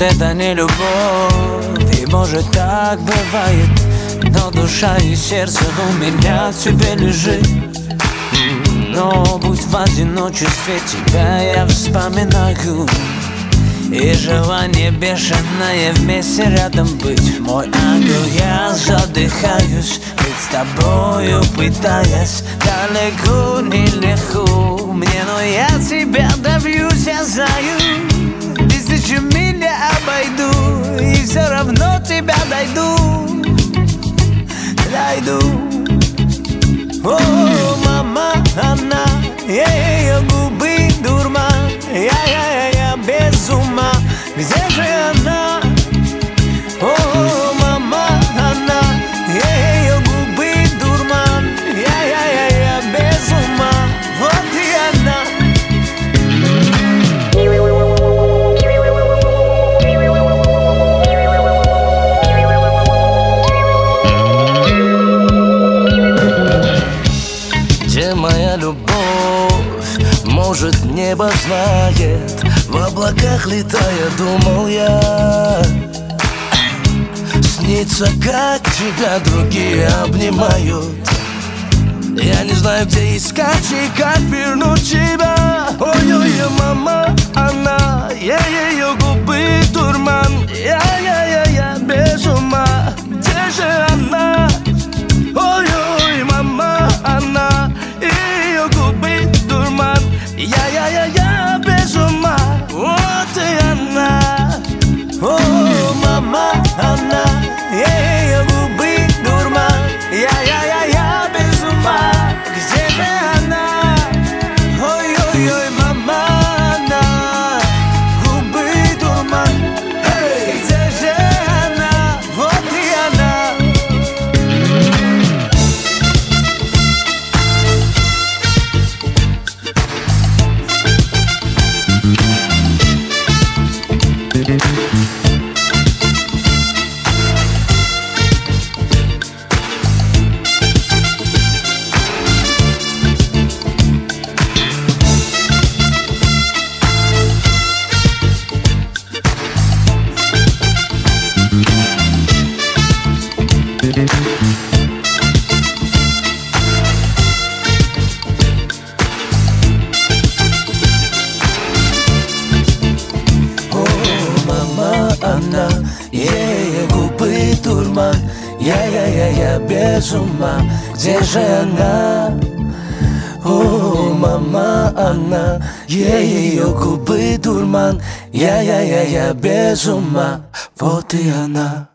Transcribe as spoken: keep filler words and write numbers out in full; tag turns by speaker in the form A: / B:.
A: это не любовь, и может так бывает, но душа и сердце у меня к тебе лежит. Но будь в одиночестве, тебя я вспоминаю, и желание бешеное вместе рядом быть. Мой ангел, я задыхаюсь, быть с тобою пытаясь. Далеко нелегко мне, но я тебя добьюсь, я знаю. Тысячи миль я обойду, и все равно тебя дойду, дойду. О, мама, она, ее губы дурман, я-я-я-я без ума. Где же она? О, мама, она, ее губы дурман, я-я-я-я без ума. Вот и она.
B: Где моя любовь? Может, небо знает. В облаках летая, думал я, снится, как тебя другие обнимают. Я не знаю, где искать и как вернуть тебя. Ой-ой, мама, она, я ее губы дурман, я-я-я-я без ума. Где же она? Ой-ой, мама, она, ее губы дурман, я-я-я-я без ума. Вот и она.
A: О, мама, она, ее губы дурман, я-я-я-я без ума. Где же она? Ой-ой-ой, мама, она, губы дурман. Эй, где же она? Вот и она. Она, ее губы дурман, я-я-я-я без ума. Где же она? О, мама, она, ее губы дурман, я-я-я-я без ума. Вот и она.